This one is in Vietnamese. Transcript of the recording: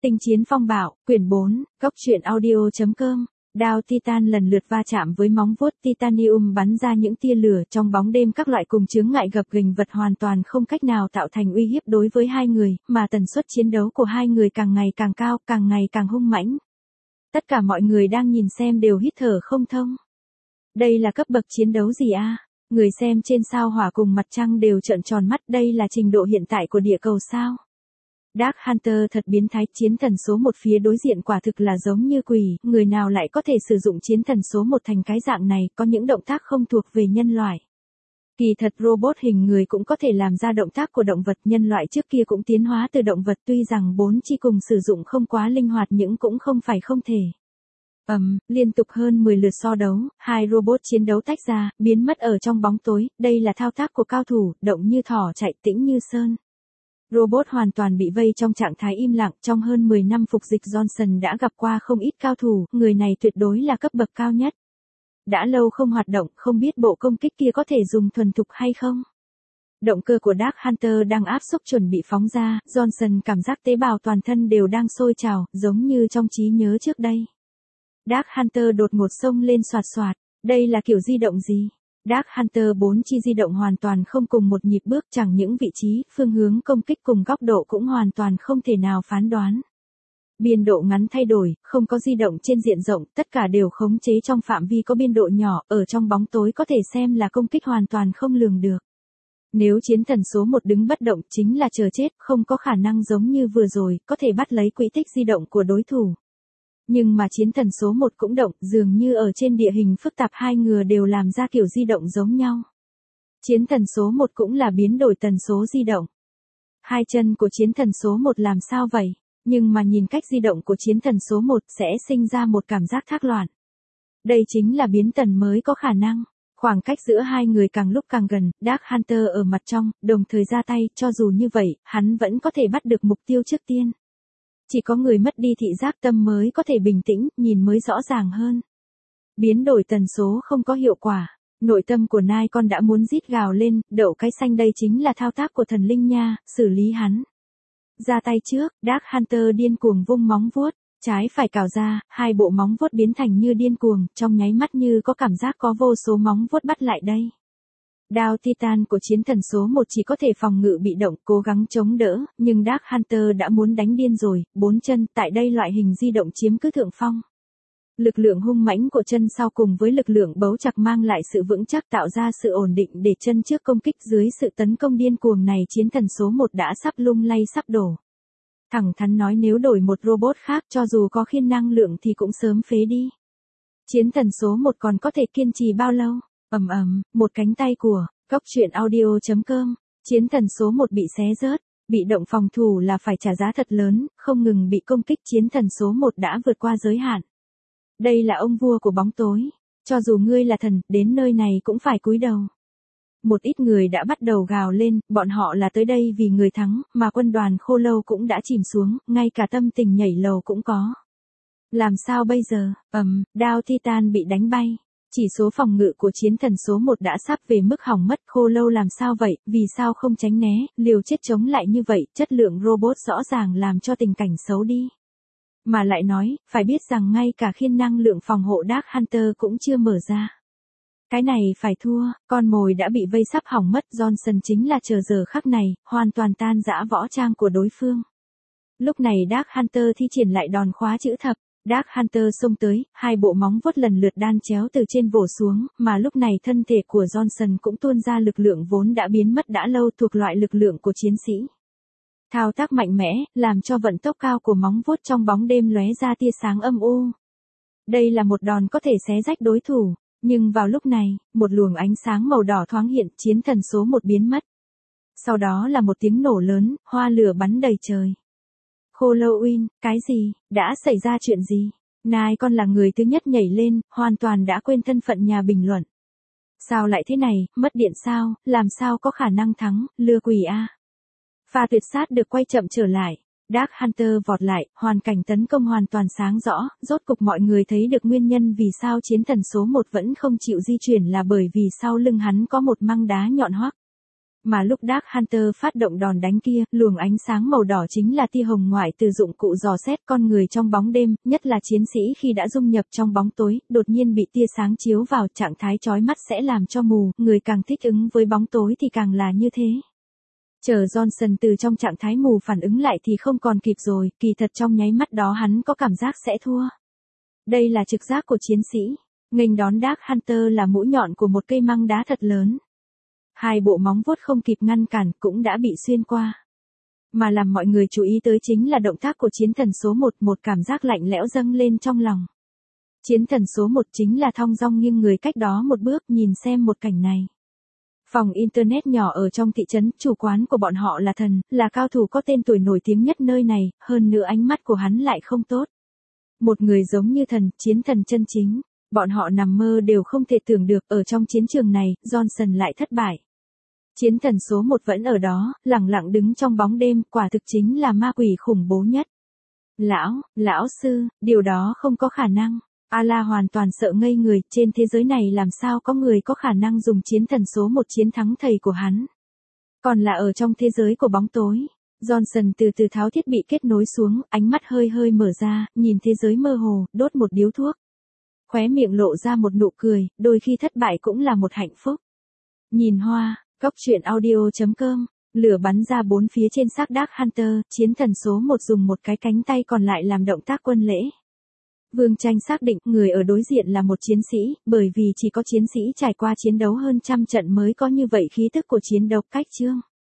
Tinh chiến phong bạo, quyển 4, góc truyện audio.com. Đao Titan lần lượt va chạm với móng vuốt Titanium bắn ra những tia lửa trong bóng đêm, các loại cùng chướng ngại gập ghềnh vật hoàn toàn không cách nào tạo thành uy hiếp đối với hai người, mà tần suất chiến đấu của hai người càng ngày càng cao, càng ngày càng hung mãnh. Tất cả mọi người đang nhìn xem đều hít thở không thông. Đây là cấp bậc chiến đấu gì a? Người xem trên sao Hỏa cùng mặt trăng đều trợn tròn mắt, đây là trình độ hiện tại của địa cầu sao? Dark Hunter thật biến thái, chiến thần số 1 phía đối diện quả thực là giống như quỷ, người nào lại có thể sử dụng chiến thần số 1 thành cái dạng này, có những động tác không thuộc về nhân loại. Kỳ thật robot hình người cũng có thể làm ra động tác của động vật, nhân loại trước kia cũng tiến hóa từ động vật, tuy rằng 4 chi cùng sử dụng không quá linh hoạt nhưng cũng không phải không thể. Liên tục hơn 10 lượt so đấu, hai robot chiến đấu tách ra, biến mất ở trong bóng tối, đây là thao tác của cao thủ, động như thỏ chạy tĩnh như sơn. Robot hoàn toàn bị vây trong trạng thái im lặng, trong hơn 10 năm phục dịch Johnson đã gặp qua không ít cao thủ, người này tuyệt đối là cấp bậc cao nhất. Đã lâu không hoạt động, không biết bộ công kích kia có thể dùng thuần thục hay không. Động cơ của Dark Hunter đang áp xúc chuẩn bị phóng ra, Johnson cảm giác tế bào toàn thân đều đang sôi trào, giống như trong trí nhớ trước đây. Dark Hunter đột ngột xông lên xoạt xoạt, đây là kiểu di động gì? Dark Hunter 4 chi di động hoàn toàn không cùng một nhịp bước, chẳng những vị trí, phương hướng công kích cùng góc độ cũng hoàn toàn không thể nào phán đoán. Biên độ ngắn thay đổi, không có di động trên diện rộng, tất cả đều khống chế trong phạm vi có biên độ nhỏ, ở trong bóng tối có thể xem là công kích hoàn toàn không lường được. Nếu chiến thần số 1 đứng bất động chính là chờ chết, không có khả năng giống như vừa rồi, có thể bắt lấy quỹ tích di động của đối thủ. Nhưng mà chiến thần số 1 cũng động, dường như ở trên địa hình phức tạp hai người đều làm ra kiểu di động giống nhau. Chiến thần số 1 cũng là biến đổi tần số di động. Hai chân của chiến thần số 1 làm sao vậy? Nhưng mà nhìn cách di động của chiến thần số 1 sẽ sinh ra một cảm giác thác loạn. Đây chính là biến tần mới có khả năng. Khoảng cách giữa hai người càng lúc càng gần, Dark Hunter ở mặt trong, đồng thời ra tay, cho dù như vậy, hắn vẫn có thể bắt được mục tiêu trước tiên. Chỉ có người mất đi thị giác tâm mới có thể bình tĩnh, nhìn mới rõ ràng hơn. Biến đổi tần số không có hiệu quả. Nội tâm của nai con đã muốn rít gào lên, đậu cái xanh, đây chính là thao tác của thần linh nha, xử lý hắn. Ra tay trước, Dark Hunter điên cuồng vung móng vuốt, trái phải cào ra, hai bộ móng vuốt biến thành như điên cuồng, trong nháy mắt như có cảm giác có vô số móng vuốt bắt lại đây. Đao Titan của chiến thần số 1 chỉ có thể phòng ngự bị động, cố gắng chống đỡ, nhưng Dark Hunter đã muốn đánh điên rồi, 4 chân, tại đây loại hình di động chiếm cứ thượng phong. Lực lượng hung mãnh của chân sau cùng với lực lượng bấu chặt mang lại sự vững chắc, tạo ra sự ổn định để chân trước công kích. Dưới sự tấn công điên cuồng này, chiến thần số 1 đã sắp lung lay sắp đổ. Thẳng thắn nói, nếu đổi một robot khác cho dù có khiên năng lượng thì cũng sớm phế đi. Chiến thần số 1 còn có thể kiên trì bao lâu? Một cánh tay của góc truyện audio.com. Chiến thần số 1 bị xé rớt, bị động phòng thủ là phải trả giá thật lớn, không ngừng bị công kích, chiến thần số 1 đã vượt qua giới hạn. Đây là ông vua của bóng tối, cho dù ngươi là thần, đến nơi này cũng phải cúi đầu. Một ít người đã bắt đầu gào lên, bọn họ là tới đây vì người thắng, mà quân đoàn khô lâu cũng đã chìm xuống, ngay cả tâm tình nhảy lầu cũng có. Làm sao bây giờ? Đao Titan bị đánh bay. Chỉ số phòng ngự của chiến thần số 1 đã sắp về mức hỏng mất, khô lâu làm sao vậy, vì sao không tránh né, liều chết chống lại như vậy, chất lượng robot rõ ràng làm cho tình cảnh xấu đi. Mà lại nói, phải biết rằng ngay cả khiên năng lượng phòng hộ Dark Hunter cũng chưa mở ra. Cái này phải thua, con mồi đã bị vây sắp hỏng mất, Johnson chính là chờ giờ khắc này, hoàn toàn tan rã võ trang của đối phương. Lúc này Dark Hunter thi triển lại đòn khóa chữ thập. Dark Hunter xông tới, hai bộ móng vuốt lần lượt đan chéo từ trên vồ xuống, mà lúc này thân thể của Johnson cũng tuôn ra lực lượng vốn đã biến mất đã lâu, thuộc loại lực lượng của chiến sĩ. Thao tác mạnh mẽ, làm cho vận tốc cao của móng vuốt trong bóng đêm lóe ra tia sáng âm u. Đây là một đòn có thể xé rách đối thủ, nhưng vào lúc này, một luồng ánh sáng màu đỏ thoáng hiện, chiến thần số 1 biến mất. Sau đó là một tiếng nổ lớn, hoa lửa bắn đầy trời. Halloween, cái gì, đã xảy ra chuyện gì? Nai con là người thứ nhất nhảy lên, hoàn toàn đã quên thân phận nhà bình luận. Sao lại thế này, mất điện sao, làm sao có khả năng thắng, lừa quỷ a. Pha tuyệt sát được quay chậm trở lại. Dark Hunter vọt lại, hoàn cảnh tấn công hoàn toàn sáng rõ, rốt cục mọi người thấy được nguyên nhân vì sao chiến thần số 1 vẫn không chịu di chuyển là bởi vì sau lưng hắn có một măng đá nhọn hoắt. Mà lúc Dark Hunter phát động đòn đánh kia, luồng ánh sáng màu đỏ chính là tia hồng ngoại từ dụng cụ dò xét con người trong bóng đêm, nhất là chiến sĩ khi đã dung nhập trong bóng tối, đột nhiên bị tia sáng chiếu vào, trạng thái chói mắt sẽ làm cho mù, người càng thích ứng với bóng tối thì càng là như thế. Chờ Johnson từ trong trạng thái mù phản ứng lại thì không còn kịp rồi, kỳ thật trong nháy mắt đó hắn có cảm giác sẽ thua. Đây là trực giác của chiến sĩ. Nghênh đón Dark Hunter là mũi nhọn của một cây măng đá thật lớn. Hai bộ móng vuốt không kịp ngăn cản cũng đã bị xuyên qua. Mà làm mọi người chú ý tới chính là động tác của chiến thần số 1, một cảm giác lạnh lẽo dâng lên trong lòng. Chiến thần số 1 chính là thong dong nghiêng người cách đó một bước nhìn xem một cảnh này. Phòng Internet nhỏ ở trong thị trấn, chủ quán của bọn họ là thần, là cao thủ có tên tuổi nổi tiếng nhất nơi này, hơn nữa ánh mắt của hắn lại không tốt. Một người giống như thần, chiến thần chân chính, bọn họ nằm mơ đều không thể tưởng được ở trong chiến trường này, Johnson lại thất bại. Chiến thần số 1 vẫn ở đó, lặng lặng đứng trong bóng đêm, quả thực chính là ma quỷ khủng bố nhất. Lão sư, điều đó không có khả năng. Ala hoàn toàn sợ ngây người, trên thế giới này làm sao có người có khả năng dùng chiến thần số 1 chiến thắng thầy của hắn. Còn là ở trong thế giới của bóng tối. Johnson từ từ tháo thiết bị kết nối xuống, ánh mắt hơi hơi mở ra, nhìn thế giới mơ hồ, đốt một điếu thuốc. Khóe miệng lộ ra một nụ cười, đôi khi thất bại cũng là một hạnh phúc. Nhìn hoa, Cóc truyện audio.com, lửa bắn ra bốn phía trên xác Dark Hunter, chiến thần số 1 dùng một cái cánh tay còn lại làm động tác quân lễ. Vương Tranh xác định người ở đối diện là một chiến sĩ, bởi vì chỉ có chiến sĩ trải qua chiến đấu hơn trăm trận mới có như vậy khí tức của chiến đấu cách chương.